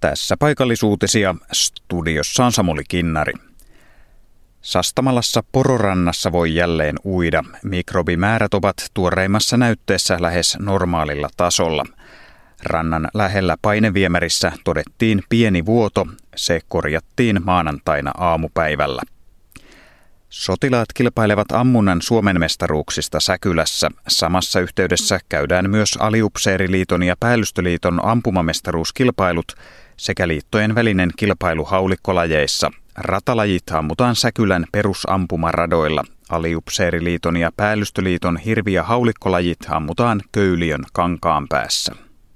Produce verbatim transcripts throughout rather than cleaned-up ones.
Tässä paikallisuutisia, studiossa on Samuli Kinnari. Sastamalassa Pororannassa voi jälleen uida. Mikrobimäärät ovat tuoreimmassa näytteessä lähes normaalilla tasolla. Rannan lähellä paineviemärissä todettiin pieni vuoto. Se korjattiin maanantaina aamupäivällä. Sotilaat kilpailevat ammunnan Suomen mestaruuksista Säkylässä. Samassa yhteydessä käydään myös Aliupseeriliiton ja Päällystöliiton ampumamestaruuskilpailut sekä liittojen välinen kilpailu haulikkolajeissa. Ratalajit ammutaan Säkylän perusampumaradoilla. Aliupseeriliiton ja Päällystöliiton hirvi- ja haulikkolajit ammutaan Köyliön Kankaanpäässä.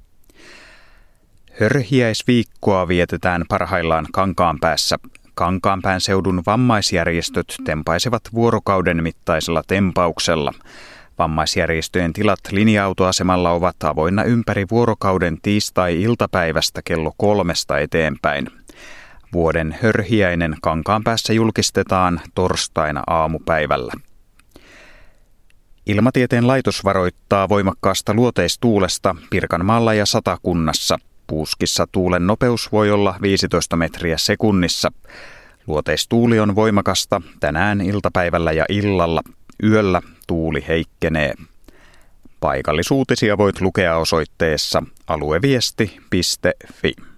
Hörhiäisviikkoa vietetään parhaillaan Kankaanpäässä. Kankaanpään seudun vammaisjärjestöt tempaisevat vuorokauden mittaisella tempauksella. Vammaisjärjestöjen tilat linja-autoasemalla ovat avoinna ympäri vuorokauden tiistai-iltapäivästä kello kolmesta eteenpäin. Vuoden hörhiäinen Kankaanpäässä julkistetaan torstaina aamupäivällä. Ilmatieteen laitos varoittaa voimakkaasta luoteistuulesta Pirkanmaalla ja Satakunnassa. Puuskissa tuulen nopeus voi olla viisitoista metriä sekunnissa. Luoteistuuli on voimakasta tänään iltapäivällä ja illalla. Yöllä tuuli heikkenee. Paikallisuutisia voit lukea osoitteessa alueviesti piste fi.